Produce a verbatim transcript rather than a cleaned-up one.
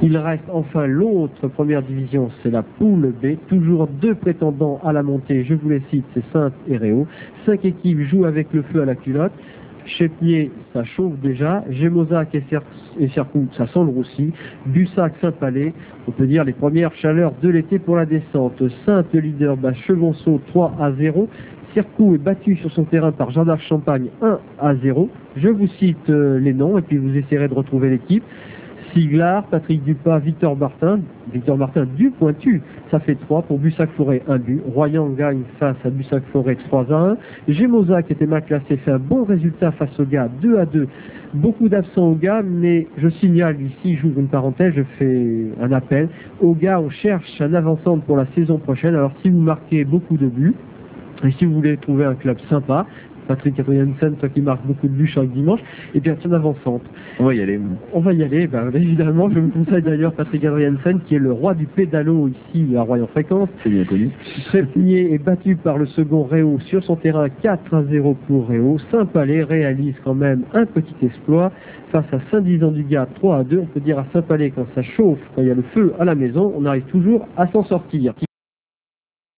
Il reste enfin l'autre première division, c'est la poule B. Toujours deux prétendants à la montée, je vous les cite, c'est Saintes et Réau. Cinq équipes jouent avec le feu à la culotte. Chépnier, ça chauffe déjà. Gémozac et, Cer et Cercoux, ça sent le roussi. Bussac, Saint-Palais, on peut dire les premières chaleurs de l'été pour la descente. Sainte, le leader, bat Chevonceau trois à zéro. Cercoux est battu sur son terrain par Jean d'Arc Champagne un à zéro. Je vous cite euh, les noms et puis vous essayerez de retrouver l'équipe. Siglard, Patrick Dupas, Victor Martin, Victor Martin du pointu, ça fait trois pour Bussac-Forêt, un but. Royan gagne face à Bussac-Forêt trois à un. Gémozac qui était mal classé fait un bon résultat face au gars deux à deux. Beaucoup d'absents au gars, mais je signale ici, j'ouvre une parenthèse, je fais un appel. Au gars, on cherche un avant-centre pour la saison prochaine, alors si vous marquez beaucoup de buts, et si vous voulez trouver un club sympa, Patrick Adriansen, toi qui marque beaucoup de buts chaque dimanche, et bien tiens avant-centre. On va y aller. On va y aller, ben, évidemment, je vous conseille d'ailleurs Patrick Adriansen, qui est le roi du pédalo ici à Royan-Fréquence. C'est bien connu. Trépnier est battu par le second Réau sur son terrain quatre à zéro pour Réau. Saint-Palais réalise quand même un petit exploit face à Saint-Dizan-du-Gard trois à deux. On peut dire à Saint-Palais, quand ça chauffe, quand il y a le feu à la maison, on arrive toujours à s'en sortir.